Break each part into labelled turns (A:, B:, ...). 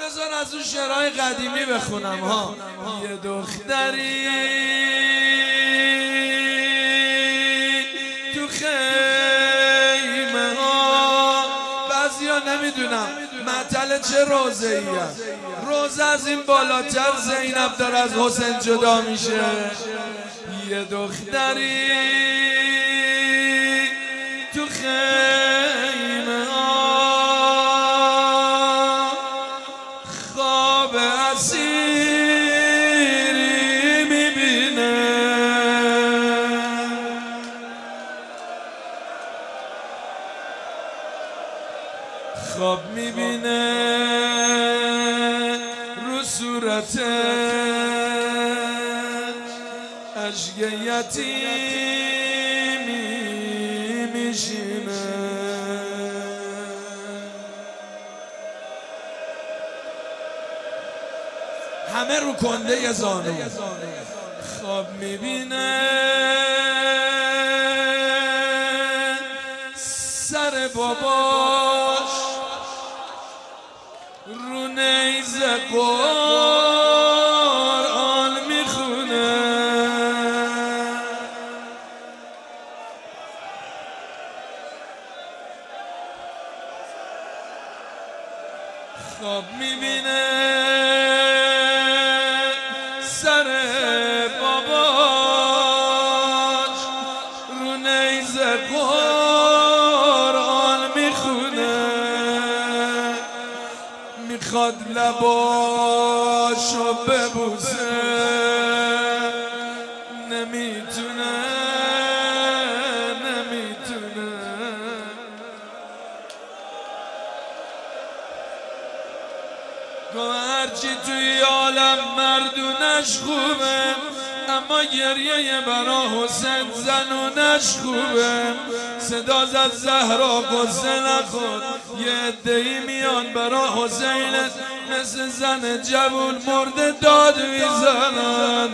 A: بذار از اون شعرهای قدیمی بخونم ها. یه دختری تو خیمه ها، بعضیا نمیدونم معطل چه روزه ایه. روزه از این بالاتر زینب داره از حسین جدا میشه. یه دختری تو خیمه ها، خواب اسیری میبینه، خواب میبینه رو صورتش اشک یتیمی میشینه. همه رو کنده زانو خواب میبینه، سر باباش رو نیزه قرآن میخونه. خواب میبینه سر باباش رو نیزه قرآن میخونه، میخواد لباشو ببوسه نمیتونه، هرچی توی عالم مردونش خوبه، اما گریه برا حسین زنونش خوبه. صدا زد زهرا قصه نخور، یه عده‌ای میان برا حسین مثل زن جوون مرده داد میزنن.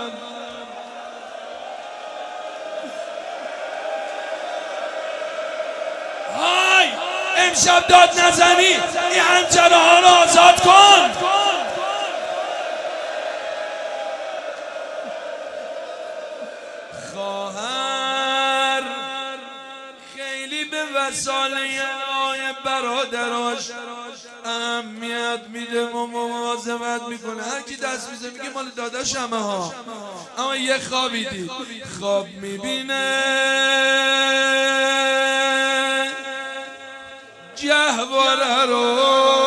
A: های امشب داد نزنی، این حنجره ها رو آزاد کن. خواهر خیلی به وصاله برادراش اهمیت میده و مواظبت میکنه. هر کی دست میزه میگه مال داداشمه ها. اما یه خوابی دید، خواب میبینه جهواره رو،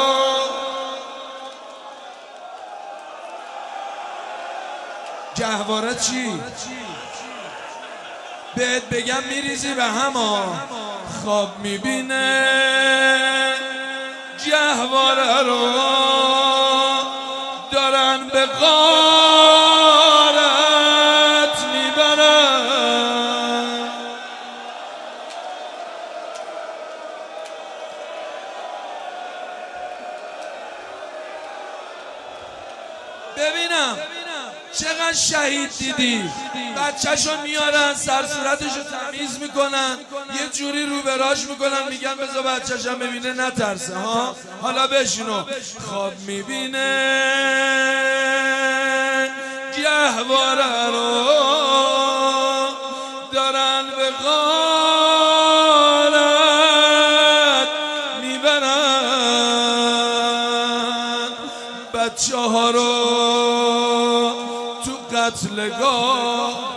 A: جهواره چی؟ بهت بگم میریزی به هم ها. خواب میبینه جهواره رو دارن به غارت میبرن. ببینم چقدر شهید دیدی، بچه‌شو میارن سر صورتشو تمیز میکنن، یه جوری رو براش میکنن، میگن بذار بچه‌شم ببینه نترسه ها. حالا بشینو. خواب میبینه گهواره رو دارن به غارت میبرن، بچه ها رو تو قتلگاه.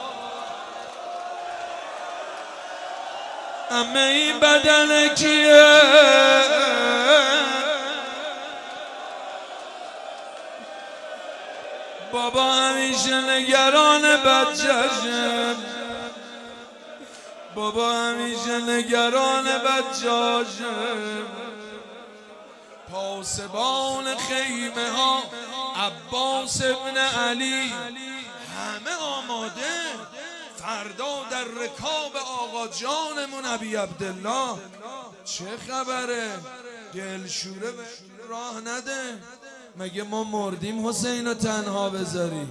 A: همه این بدن کیه؟ بابا همیشه نگران بچه‌شه، بابا همیشه نگران بچه‌شه. پاسبان خیمه ها عباس ابن علی همه آماده، فردا در رکاب آقا جانمون ابی عبدالله. چه خبره؟ دلشوره به راه نده، مگه ما مردیم حسین رو تنها بذاری؟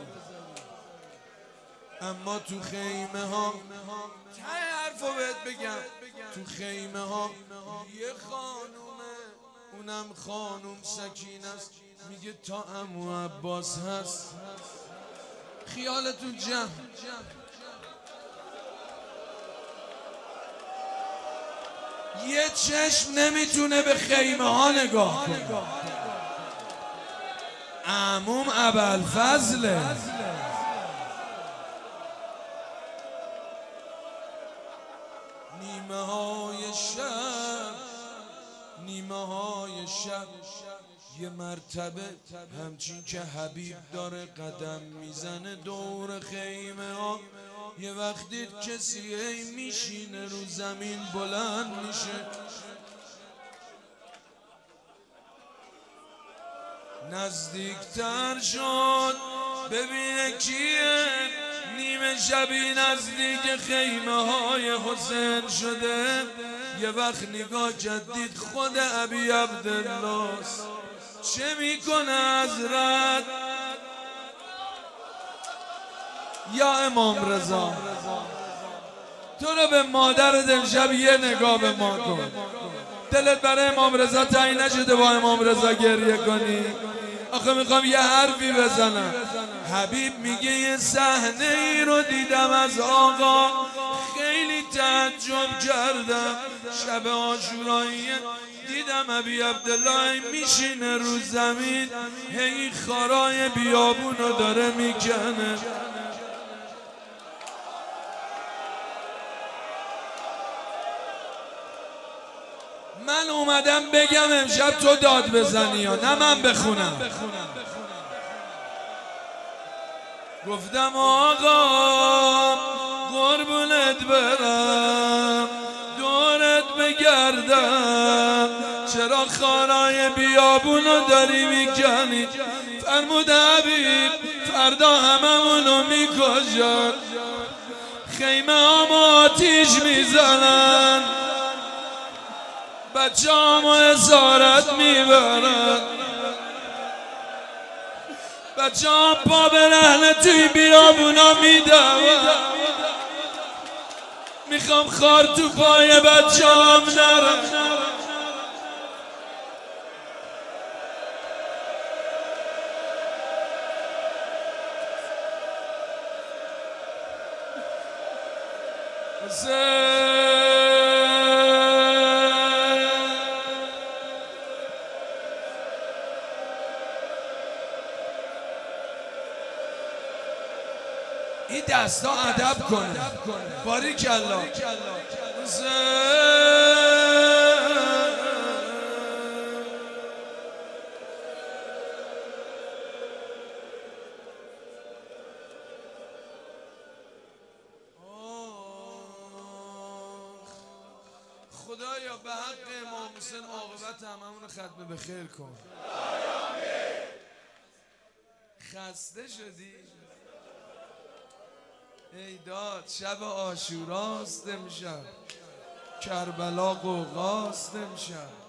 A: اما تو خیمه ها ته حرفو بهت بگم، تو خیمه ها یه خانومه اونم خانوم سکینه است، میگه تا عمو عباس هست. خیالتون جمع. یه چشم نمیتونه به خیمه ها نگاه کنه. عموم ابوالفضله. نیمه های شب یه مرتبه همچین که حبیب داره قدم میزنه دور خیمه ها، یه وقتی کسی میشینه رو زمین بلند میشه. نزدیکتر شد ببینه کیه، نیمه شبی نزدیک خیمه های حسین شده. یه وقت نگاه جدید خود ابی عبدالله چه میکنه حضرت؟ یا امام رضا تو رو به مادر دلشب یه نگاه به ما کن. دلت برای امام رضا تنگ نشده با امام رضا گریه کنی؟ آخه میخوام یه حرفی بزنم. حبیب میگه یه صحنه ای رو دیدم از آقا، خیلی تعجب کردم. شب عاشورایی دیدم ابی عبدالله میشینه رو زمین، هی خارای بیابونو داره میکنه. من اومدم بگم امشب تو داد بزنی یا نه من بخونم. گفتم آقا قربونت برم دورت بگردم، چرا خارای بیابونو داری میکنی؟ فرمود حبیب فردا هممونو میکشن، خیمه هامو آتیش میزنن، بچه هامو اسارت میبرن، بچه هم پا به رهنه توی بیابونا میدون. میخوام خار تو پای بچه هم نرم. این دستا ادب کنه. باریکالله. خدایا به حق امام حسین عاقبت هممون ختم به خیر کن. خسته شدی؟ ای داد شب عاشوراست امشب، کربلا قوقاست امشب.